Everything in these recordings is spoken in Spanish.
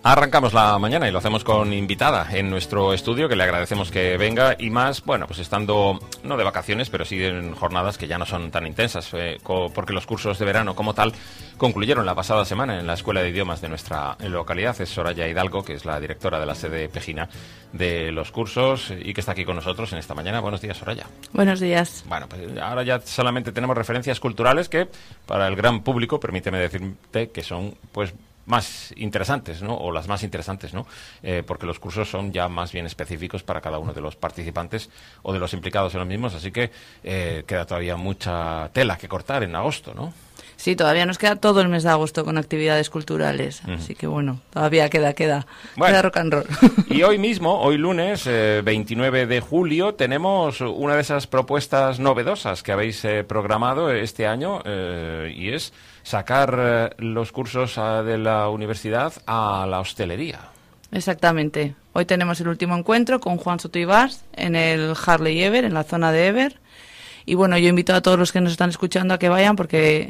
Arrancamos la mañana y lo hacemos con invitada en nuestro estudio, que le agradecemos que venga y más, bueno, pues estando no de vacaciones, pero sí en jornadas que ya no son tan intensas, porque los cursos de verano como tal concluyeron la pasada semana en la Escuela de Idiomas de nuestra localidad. Es Soraya Hidalgo, que es la directora de la sede pejina de los cursos y que está aquí con nosotros en esta mañana. Buenos días, Soraya. Buenos días. Bueno, pues ahora ya solamente tenemos referencias culturales que para el gran público, permíteme decirte, que son pues más interesantes, ¿no? O las más interesantes, ¿no? Porque los cursos son ya más bien específicos para cada uno de los participantes o de los implicados en los mismos, así que queda todavía mucha tela que cortar en agosto, ¿no? Sí, todavía nos queda todo el mes de agosto con actividades culturales, así que bueno, todavía queda rock and roll. Y hoy mismo, hoy lunes, 29 de julio, tenemos una de esas propuestas novedosas que habéis programado este año y es sacar los cursos de la universidad a la hostelería. Exactamente. Hoy tenemos el último encuentro con Juan Soto Ibars en el Harley Ever, en la zona de Ever. Y bueno, yo invito a todos los que nos están escuchando a que vayan porque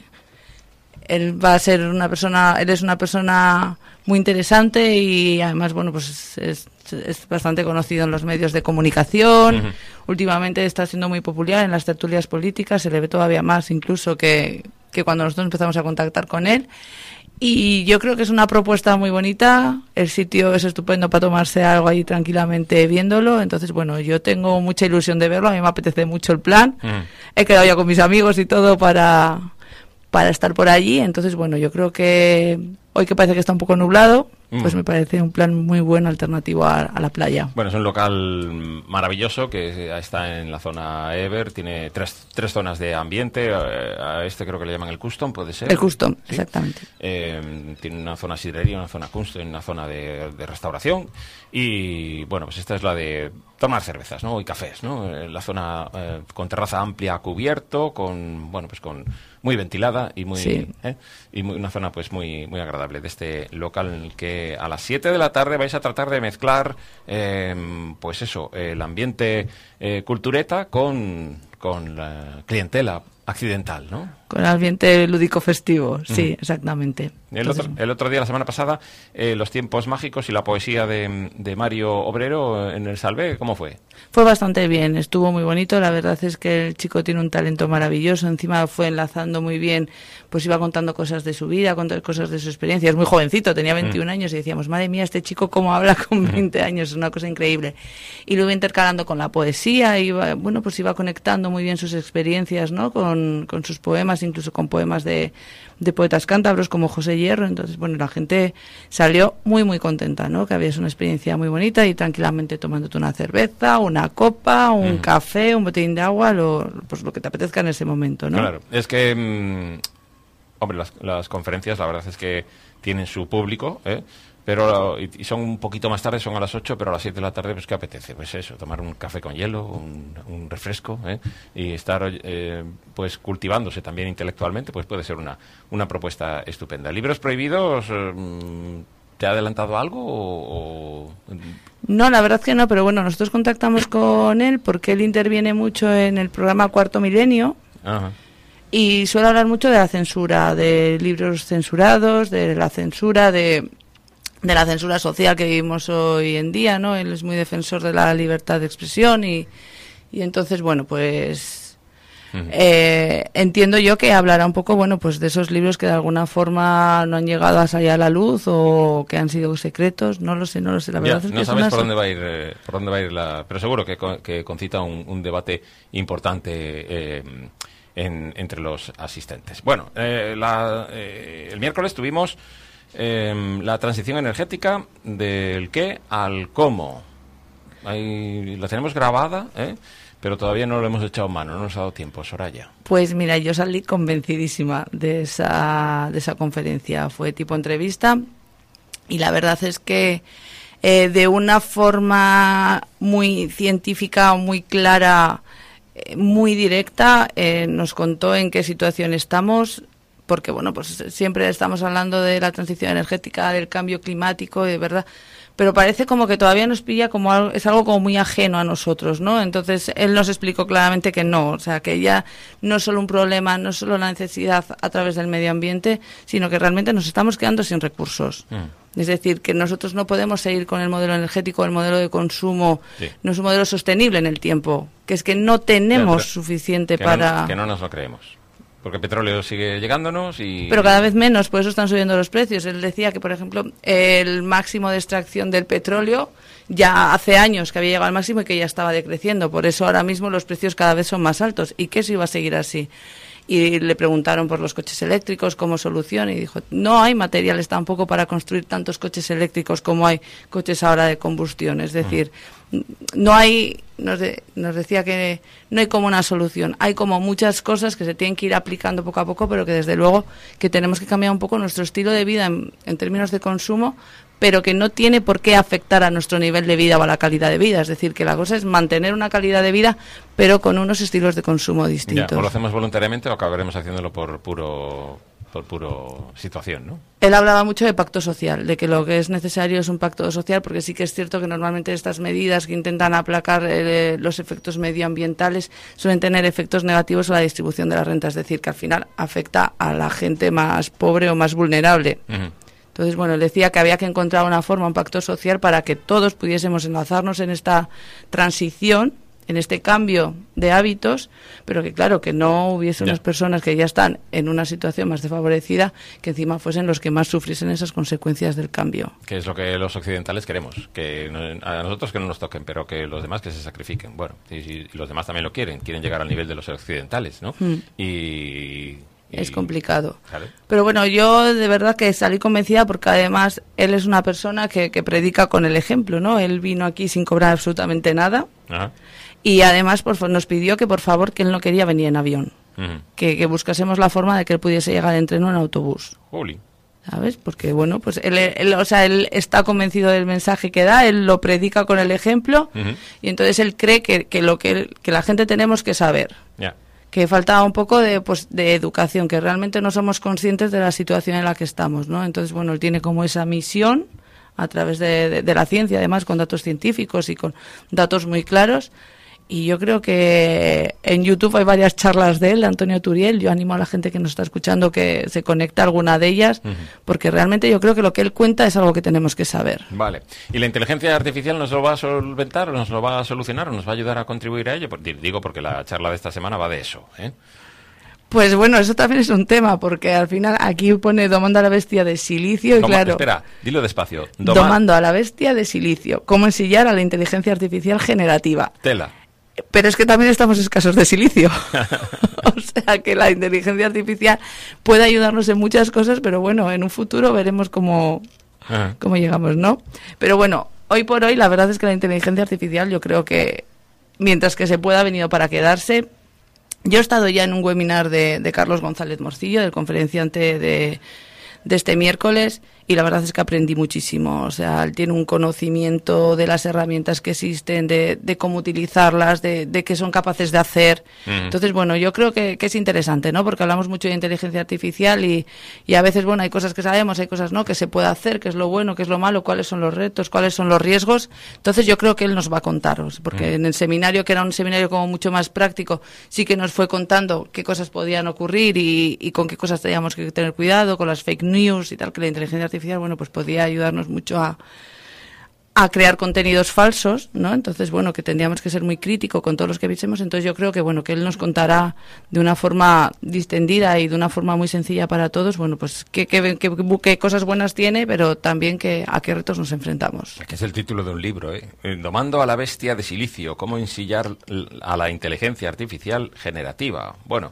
él es una persona muy interesante y además, bueno, pues es bastante conocido en los medios de comunicación. Últimamente está siendo muy popular en las tertulias políticas, se le ve todavía más incluso que cuando nosotros empezamos a contactar con él. Y yo creo que es una propuesta muy bonita, el sitio es estupendo para tomarse algo ahí tranquilamente viéndolo, entonces bueno, yo tengo mucha ilusión de verlo, a mí me apetece mucho el plan, he quedado ya con mis amigos y todo para estar por allí, entonces bueno, yo creo que hoy que parece que está un poco nublado, pues me parece un plan muy bueno alternativo a la playa. Bueno, es un local maravilloso que está en la zona Ever, tiene tres zonas de ambiente, a este creo que le llaman el Custom, ¿puede ser? El Custom, ¿sí? Exactamente. Tiene una zona sidrería, una zona Custom, una zona de restauración y bueno, pues esta es la de tomar cervezas, ¿no? Y cafés, ¿no? La zona con terraza amplia, cubierto, con muy ventilada y una zona pues muy agradable de este local en el que a las 7 de la tarde vais a tratar de mezclar el ambiente cultureta con la clientela accidental, ¿no? Con el ambiente lúdico festivo, sí, exactamente. El otro día, la semana pasada, los tiempos mágicos y la poesía de Mario Obrero en el Salvé, ¿cómo fue? Fue bastante bien, estuvo muy bonito, la verdad es que el chico tiene un talento maravilloso, encima fue enlazando muy bien, pues iba contando cosas de su vida, contando cosas de su experiencia, es muy jovencito, tenía 21 años y decíamos, madre mía, este chico cómo habla con 20 años, es una cosa increíble. Y lo iba intercalando con la poesía, iba conectando muy bien sus experiencias, ¿no? Con sus poemas, incluso con poemas de poetas cántabros como José Hierro, entonces bueno, la gente salió muy contenta, ¿no? Que habías una experiencia muy bonita y tranquilamente tomándote una cerveza, una copa, un café, un botellín de agua, lo que te apetezca en ese momento, ¿no? Claro, es que las conferencias la verdad es que tienen su público, pero y son un poquito más tarde, son a las 8, pero a las 7 de la tarde, pues ¿qué apetece? Pues eso, tomar un café con hielo, un refresco, y estar pues cultivándose también intelectualmente, pues puede ser una propuesta estupenda. ¿Libros prohibidos? ¿Te ha adelantado algo o...? No, la verdad que no, pero bueno, nosotros contactamos con él porque él interviene mucho en el programa Cuarto Milenio. Ajá. Y suele hablar mucho de la censura, de libros censurados, de la censura de la censura social que vivimos hoy en día, ¿no? Él es muy defensor de la libertad de expresión y entonces, bueno, pues entiendo yo que hablará un poco, bueno, pues de esos libros que de alguna forma no han llegado a salir a la luz o que han sido secretos, no lo sé, la verdad es que no sabes por dónde va a ir pero seguro que concita un debate importante entre los asistentes. Bueno, el miércoles tuvimos la transición energética del qué al cómo. Ahí la tenemos grabada, pero todavía no lo hemos echado mano, no nos ha dado tiempo, Soraya. Pues mira, yo salí convencidísima de esa conferencia. Fue tipo entrevista y la verdad es que de una forma muy científica, muy clara, muy directa, nos contó en qué situación estamos, porque bueno, pues siempre estamos hablando de la transición energética, del cambio climático, de verdad, pero parece como que todavía nos pilla como algo, es algo como muy ajeno a nosotros, ¿no? Entonces él nos explicó claramente que no, o sea, que ya no es solo un problema, no es solo la necesidad a través del medio ambiente, sino que realmente nos estamos quedando sin recursos. Es decir, que nosotros no podemos seguir con el modelo energético, el modelo de consumo, no es un modelo sostenible en el tiempo, que es que no tenemos suficiente para... Que no nos lo creemos. Porque el petróleo sigue llegándonos y... Pero cada vez menos, por eso están subiendo los precios. Él decía que, por ejemplo, el máximo de extracción del petróleo ya hace años que había llegado al máximo y que ya estaba decreciendo. Por eso ahora mismo los precios cada vez son más altos y que eso iba a seguir así. Y le preguntaron por los coches eléctricos como solución y dijo, no hay materiales tampoco para construir tantos coches eléctricos como hay coches ahora de combustión. Es decir, no hay, nos decía que no hay como una solución. Hay como muchas cosas que se tienen que ir aplicando poco a poco, pero que desde luego que tenemos que cambiar un poco nuestro estilo de vida en términos de consumo, pero que no tiene por qué afectar a nuestro nivel de vida o a la calidad de vida. Es decir, que la cosa es mantener una calidad de vida, pero con unos estilos de consumo distintos. Ya, o lo hacemos voluntariamente o acabaremos haciéndolo por puro situación, ¿no? Él hablaba mucho de pacto social, de que lo que es necesario es un pacto social, porque sí que es cierto que normalmente estas medidas que intentan aplacar los efectos medioambientales suelen tener efectos negativos a la distribución de la renta, es decir, que al final afecta a la gente más pobre o más vulnerable. Entonces, bueno, él decía que había que encontrar una forma, un pacto social para que todos pudiésemos enlazarnos en esta transición, en este cambio de hábitos, pero que claro, que no hubiese unas personas que ya están en una situación más desfavorecida, que encima fuesen los que más sufriesen esas consecuencias del cambio. Que es lo que los occidentales queremos, que a nosotros que no nos toquen, pero que los demás que se sacrifiquen. Bueno, y los demás también lo quieren llegar al nivel de los occidentales, ¿no? Es complicado. Claro. Pero bueno, yo de verdad que salí convencida porque además él es una persona que predica con el ejemplo, ¿no? Él vino aquí sin cobrar absolutamente nada. Ajá. Y además nos pidió que por favor, que él no quería venir en avión. Que buscásemos la forma de que él pudiese llegar en tren o en autobús. Juli. ¿Sabes? Porque bueno, pues él está convencido del mensaje que da, él lo predica con el ejemplo y entonces él cree que la gente tenemos que saber. Que falta un poco de educación, que realmente no somos conscientes de la situación en la que estamos, ¿no? Entonces, bueno, él tiene como esa misión a través de la ciencia, además con datos científicos y con datos muy claros. Y yo creo que en YouTube hay varias charlas de él, de Antonio Turiel. Yo animo a la gente que nos está escuchando que se conecte a alguna de ellas, porque realmente yo creo que lo que él cuenta es algo que tenemos que saber. Vale. ¿Y la inteligencia artificial nos lo va a solventar, o nos lo va a solucionar, o nos va a ayudar a contribuir a ello? Digo porque la charla de esta semana va de eso, ¿eh? Pues bueno, eso también es un tema, porque al final aquí pone domando a la bestia de silicio y claro... Espera, dilo despacio. Domando a la bestia de silicio. ¿Cómo ensillar a la inteligencia artificial generativa? Tela. Pero es que también estamos escasos de silicio. O sea que la inteligencia artificial puede ayudarnos en muchas cosas, pero bueno, en un futuro veremos cómo llegamos, ¿no? Pero bueno, hoy por hoy la verdad es que la inteligencia artificial yo creo que mientras que se pueda ha venido para quedarse. Yo he estado ya en un webinar de Carlos González Morcillo, del conferenciante de este miércoles, y la verdad es que aprendí muchísimo. O sea, él tiene un conocimiento de las herramientas que existen, de cómo utilizarlas, de qué son capaces de hacer. Entonces, bueno, yo creo que es interesante, ¿no? Porque hablamos mucho de inteligencia artificial y a veces, bueno, hay cosas que sabemos, hay cosas no, que se puede hacer, qué es lo bueno, qué es lo malo, cuáles son los retos, cuáles son los riesgos. Entonces, yo creo que él nos va a contaros, porque en el seminario, que era un seminario como mucho más práctico, sí que nos fue contando qué cosas podían ocurrir y con qué cosas teníamos que tener cuidado, con las fake news y tal, que la inteligencia artificial, bueno, pues podía ayudarnos mucho a crear contenidos falsos, ¿no? Entonces, bueno, que tendríamos que ser muy críticos con todos los que viésemos. Entonces, yo creo que, bueno, que él nos contará de una forma distendida y de una forma muy sencilla para todos, bueno, pues qué cosas buenas tiene, pero también a qué retos nos enfrentamos. Que es el título de un libro, ¿eh? Domando a la bestia de silicio, cómo ensillar a la inteligencia artificial generativa. Bueno,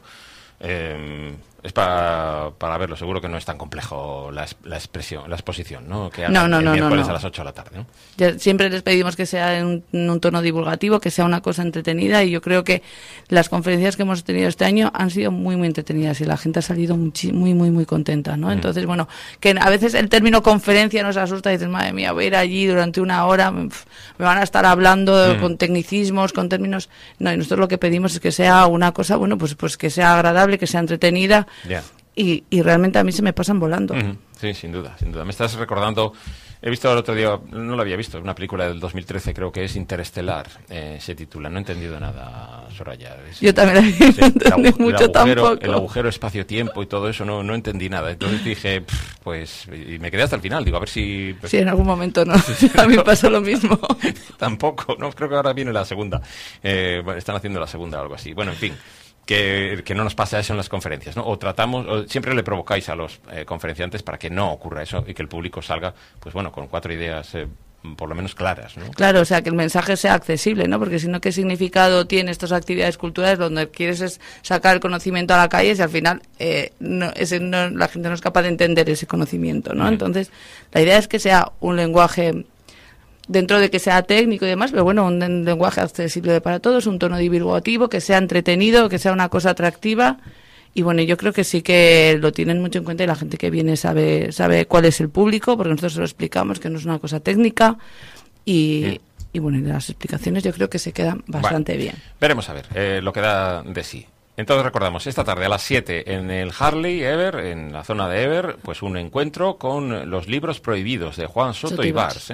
es para verlo, seguro que no es tan complejo la exposición, ¿no? Que hagan el miércoles a las 8 de la tarde, ¿no? Ya siempre les pedimos que sea en un tono divulgativo, que sea una cosa entretenida, y yo creo que las conferencias que hemos tenido este año han sido muy, muy entretenidas y la gente ha salido muy, muy, muy contenta, ¿no? Entonces, bueno, que a veces el término conferencia nos asusta y dices, madre mía, voy a ir allí durante una hora, me van a estar hablando con tecnicismos, con términos... No, y nosotros lo que pedimos es que sea una cosa, bueno, pues que sea agradable, que sea entretenida, y realmente a mí se me pasan volando. Sí, sin duda, sin duda. Me estás recordando, he visto el otro día, no lo había visto, una película del 2013, creo que es Interestelar, se titula. No he entendido nada, Soraya. Yo también no entendí mucho tampoco. El agujero espacio-tiempo y todo eso, no entendí nada. Entonces dije, pues, y me quedé hasta el final, digo, a ver si... Sí, en algún momento no. A mí me pasó lo mismo. Tampoco, no, creo que ahora viene la segunda. Bueno, están haciendo la segunda o algo así. Bueno, en fin. Que no nos pase eso en las conferencias, ¿no? Siempre le provocáis a los conferenciantes para que no ocurra eso y que el público salga, pues bueno, con 4 ideas por lo menos claras, ¿no? Claro, o sea, que el mensaje sea accesible, ¿no? Porque si no, ¿qué significado tiene estas actividades culturales donde quieres es sacar el conocimiento a la calle si al final la gente no es capaz de entender ese conocimiento, ¿no? Entonces, la idea es que sea un lenguaje, dentro de que sea técnico y demás, pero bueno, un lenguaje accesible para todos, un tono divulgativo, que sea entretenido, que sea una cosa atractiva. Y bueno, yo creo que sí que lo tienen mucho en cuenta y la gente que viene sabe cuál es el público, porque nosotros se lo explicamos, que no es una cosa técnica. Y bueno, las explicaciones yo creo que se quedan bastante bien. Veremos a ver lo que da de sí. Entonces recordamos, esta tarde a las 7 en el Harley Ever, en la zona de Ever, pues un encuentro con los libros prohibidos de Juan Soto y Bars,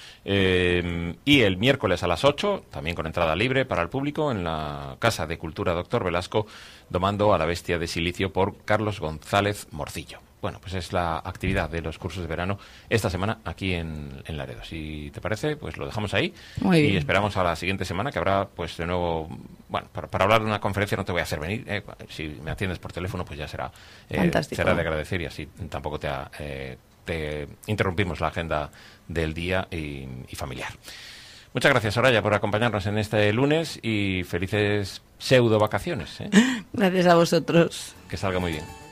y el miércoles a las 8, también con entrada libre para el público, en la Casa de Cultura Doctor Velasco, domando a la bestia de silicio por Carlos González Morcillo. Bueno, pues es la actividad de los cursos de verano esta semana aquí en Laredo. Si te parece, pues lo dejamos ahí. Muy bien. Y esperamos a la siguiente semana, que habrá pues de nuevo, bueno, para hablar de una conferencia no te voy a hacer venir. Si me atiendes por teléfono, pues ya será de agradecer y así tampoco te interrumpimos la agenda del día y familiar. Muchas gracias, Soraya, por acompañarnos en este lunes y felices pseudo vacaciones. Gracias a vosotros. Que salga muy bien.